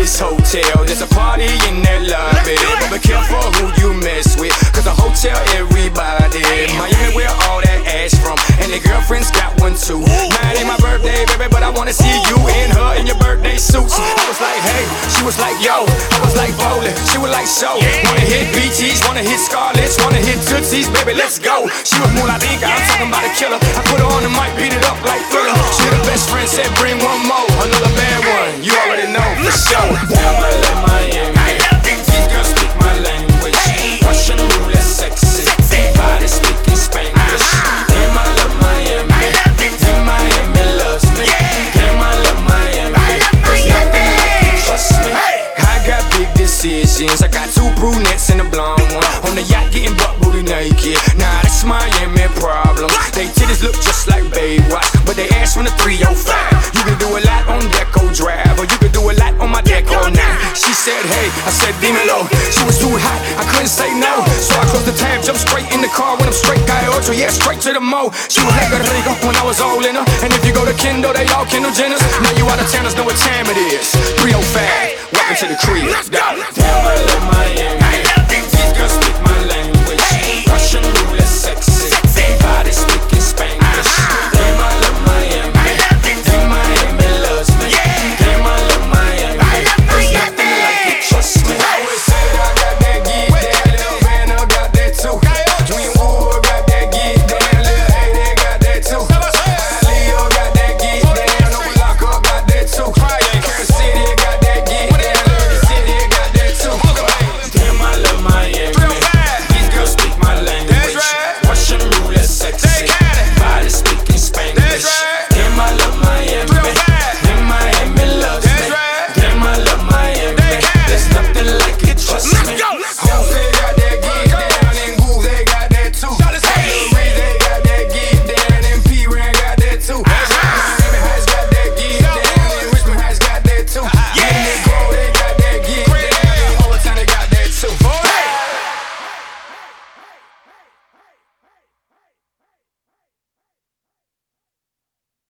this hotel. There's a party in that lobby, but be careful who you mess with, cause a hotel everybody. Miami where all that ass from, and their girlfriends got one too. Now it ain't my birthday, baby, but I wanna see you and her in your birthday suits. I was like, hey, she was like, yo. I was like, bowling, she was like, so. Wanna hit BTs, wanna hit Scarlets, wanna hit Tootsies, baby, let's go. She was more like Inca, I'm talking about a killer. I put her on the mic, beat it up like Thriller. She the best friend, said bring one more, another bad one. You already know, for sure. Damn, I love Miami. These girls speak my language. Russian roulette, sexy. Body speaking Spanish. Damn, I love Miami. Damn, Miami loves me. Damn, I love Miami. There's nothing like you, trust me. I got big decisions. I got two brunettes and a blonde one on the yacht getting butt booty naked. Nah, that's Miami problem. They titties look just like Baywatch, but they ass from the 305. You can do a lot on Deco Drive, or you can do a lot on my Deco now. She said, hey, I said, dímelo. She was too hot, I couldn't say no. So I closed the tab, jumped straight in the car when I'm straight. Got ocho, yeah, straight to the mo. She was like a rico when I was all in her. And if you go to Kendall, they all Kendall Jenners. Now you out of towners know what time it is. 305, welcome to the crib.